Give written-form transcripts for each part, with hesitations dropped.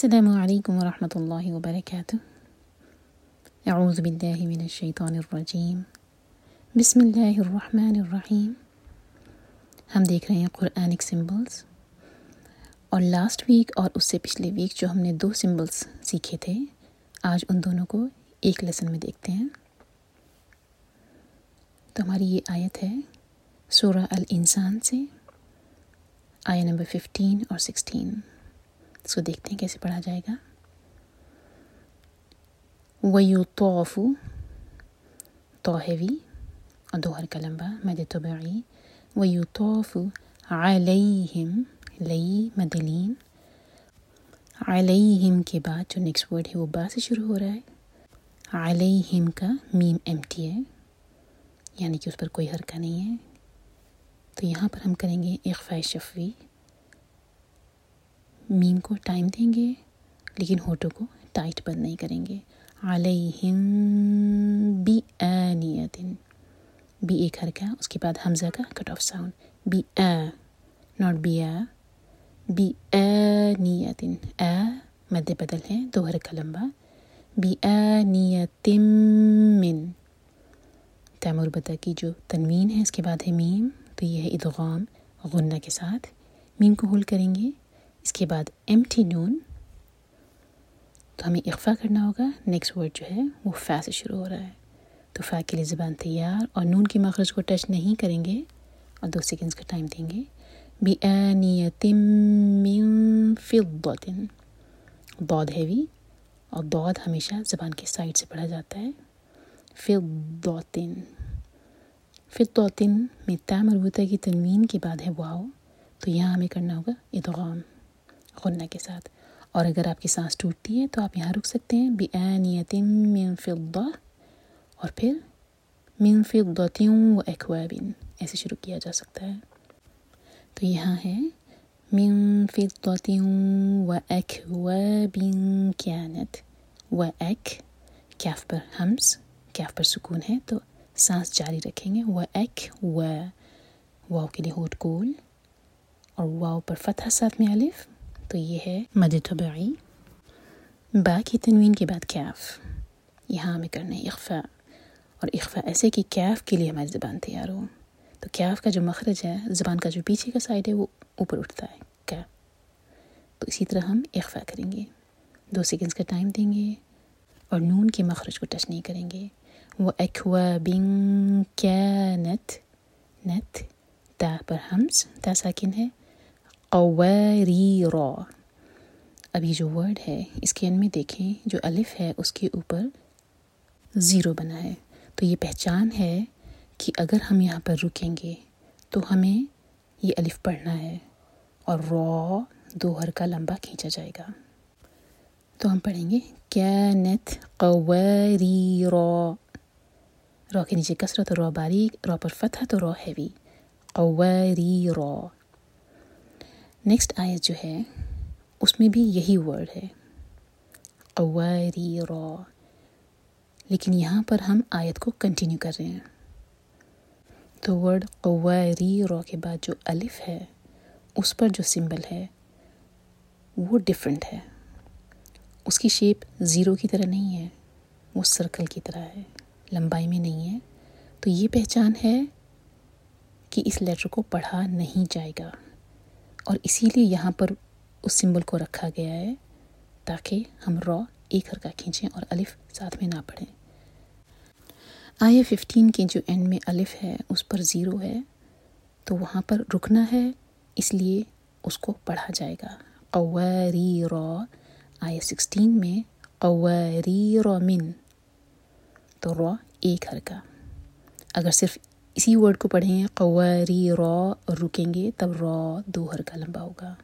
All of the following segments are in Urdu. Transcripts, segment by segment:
السلام علیکم ورحمۃ اللہ وبرکاتہ۔ اعوذ باللہ من الشیطان الرجیم، بسم اللہ الرحمن الرحیم۔ ہم دیکھ رہے ہیں قرآنک سمبلز، اور لاسٹ ویک اور اس سے پچھلے ویک جو ہم نے 2 سمبلز سیکھے تھے، آج ان دونوں کو ایک لیسن میں دیکھتے ہیں۔ تو ہماری یہ آیت ہے سورہ الانسان سے، آیت نمبر 15 اور 16۔ اس کو دیکھتے ہیں کیسے پڑھا جائے گا۔ وَيُطَافُ، تو ہیوی اور 2 حرکہ لمبا، مد طبعی۔ وَيُطَافُ عَلَيْهِمْ، لئی مد لین، علیہم کے بعد جو نیکسٹ ورڈ ہے وہ با سے شروع ہو رہا ہے۔ علیہم کا میم ایمٹی ہے، یعنی کہ اس پر کوئی حرکہ نہیں ہے، تو یہاں پر ہم کریں گے اخفاء شفوی، میم کو ٹائم دیں گے لیکن ہونٹوں کو ٹائٹ بند نہیں کریں گے۔ علیہم بِآنِیَۃٍ، بی ایک حرکہ، اس کے بعد حمزہ کا کٹ آف ساؤنڈ، بی ناٹ بیا، بِآنِیَۃٍ، مد بدل ہے، 2 حرکہ لمبا، بِآنِیَۃٍ من، تا مربوطہ کی جو تنوین ہے اس کے بعد ہے میم، تو یہ ہے ادغام غنہ کے ساتھ، میم کو ہولڈ کریں گے، اس کے بعد ایمٹی نون، تو ہمیں اخفاء کرنا ہوگا۔ نیکسٹ ورڈ جو ہے وہ فا سے شروع ہو رہا ہے، تو فا کے لیے زبان تیار، اور نون کے مخرج کو ٹچ نہیں کریں گے اور 2 سیکنڈز کا ٹائم دیں گے۔ بِآنِیَةٍ مِّن فِضَّةٍ، ضاد ہیوی، اور ضاد ہمیشہ زبان کے سائڈ سے پڑھا جاتا ہے۔ فِضَّةٍ، فِضَّةٍ میں تا مربوطہ کی تنوین کے بعد ہے واو، تو یہاں ہمیں کرنا ہوگا ادغام غنہ کے ساتھ، اور اگر آپ کی سانس ٹوٹتی ہے تو آپ یہاں رک سکتے ہیں، بِآنِیَةٍ مِّن فِضَّةٍ، اور پھر مِّن فِضَّةٍ وَأَكْوَابٍ، ایسے شروع کیا جا سکتا ہے۔ تو یہاں ہے مِّن فِضَّةٍ وَأَكْوَابٍ كَانَتْ، وَأَك، کیف پر ہمز، کیف پر سکون ہے تو سانس جاری رکھیں گے، وَأَك، واو کے لیے ہونٹ کول، اور واو پر فتحہ ساتھ میں الف، تو یہ ہے مد طبعی۔ با کی تنوین کے بعد کیف، یہاں ہمیں کرنا ہے اخفاء، اور اخفاء ایسے کہ کیف کے لیے ہماری زبان تیار ہو، تو کیف کا جو مخرج ہے، زبان کا جو پیچھے کا سائڈ ہے وہ اوپر اٹھتا ہے کیف، تو اسی طرح ہم اخفاء کریں گے، 2 سیکنڈز کا ٹائم دیں گے، اور نون کے مخرج کو ٹچ نہیں کریں گے۔ وَأَكْوَابٍ كَانَتْ، نت، تا پر ہمز، تا ساکن ہے، قواریر، اب یہ جو ورڈ ہے اس کے ان میں دیکھیں جو الف ہے اس کے اوپر 0 بنا ہے، تو یہ پہچان ہے کہ اگر ہم یہاں پر رکیں گے تو ہمیں یہ الف پڑھنا ہے، اور را 2 حرکہ لمبا کھینچا جائے گا، تو ہم پڑھیں گے کانت قواریرا، را کے نیچے کسرہ تو را باریک، را پر فتحہ تو را ہیوی، قواریرا۔ نیکسٹ آیت جو ہے اس میں بھی یہی ورڈ ہے قواریرا، لیکن یہاں پر ہم آیت کو کنٹینیو کر رہے ہیں، تو ورڈ قواریرا کے بعد جو الف ہے اس پر جو سمبل ہے وہ ڈیفرنٹ ہے، اس کی شیپ 0 کی طرح نہیں ہے، وہ سرکل کی طرح ہے، لمبائی میں نہیں ہے، تو یہ پہچان ہے کہ اس لیٹر کو پڑھا نہیں جائے گا، اور اسی لیے یہاں پر اس سمبل کو رکھا گیا ہے تاکہ ہم را ایک حرکہ کھینچیں اور الف ساتھ میں نہ پڑھیں۔ آیہ 15 کے جو اینڈ میں الف ہے اس پر 0 ہے، تو وہاں پر رکنا ہے، اس لیے اس کو پڑھا جائے گا قواریرا۔ آیہ 16 میں قواریر من، تو را ایک حرکہ، اگر صرف اسی ورڈ کو پڑھیں قواریرا اور رکیں گے تب را 2 حرکہ لمبا ہوگا،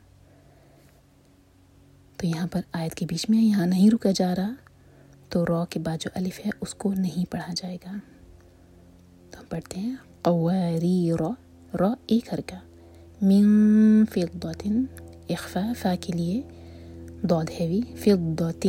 تو یہاں پر آیت کے بیچ میں یہاں نہیں رکا جا رہا، تو را کے بعد جو الف ہے اس کو نہیں پڑھا جائے گا، تو ہم پڑھتے ہیں قواریرا، را ایک حرکہ، من فضۃ، اخفاء، فا کے لیے ضاد ہیوی، فضۃ،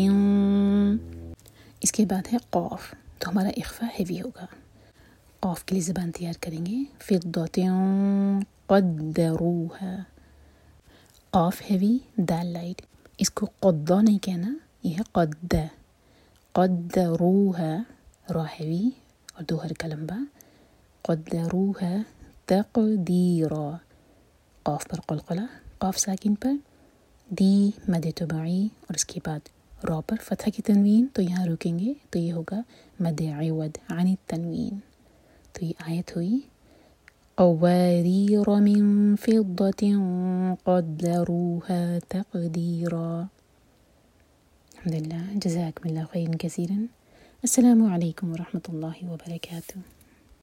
اس کے بعد ہے قاف، تو ہمارا اخفاء ہیوی ہوگا، قاف کے لیے زبان تیار کریں گے، فضۃ قدروها، قاف ہیوی، دال لائٹ، اس کو قدا نہیں کہنا، یہ ہے قد. قدروها را ہیوی اور دو حرکہ لمبا. قدروها تقدیرا، قاف پر قلقلہ، قاف ساکن پر، دی مد طباعی اور اس کے بعد را پر فتح کی تنوین، تو یہاں رکیں گے تو یہ ہوگا مد عوض عن التنوین. تو یہ آیت ہوئی قواریر من فضة قدروها تقدیرا. الحمد للہ، جزاکم اللہ خیرا کثیرا. السلام علیکم ورحمۃ اللہ وبرکاتہ.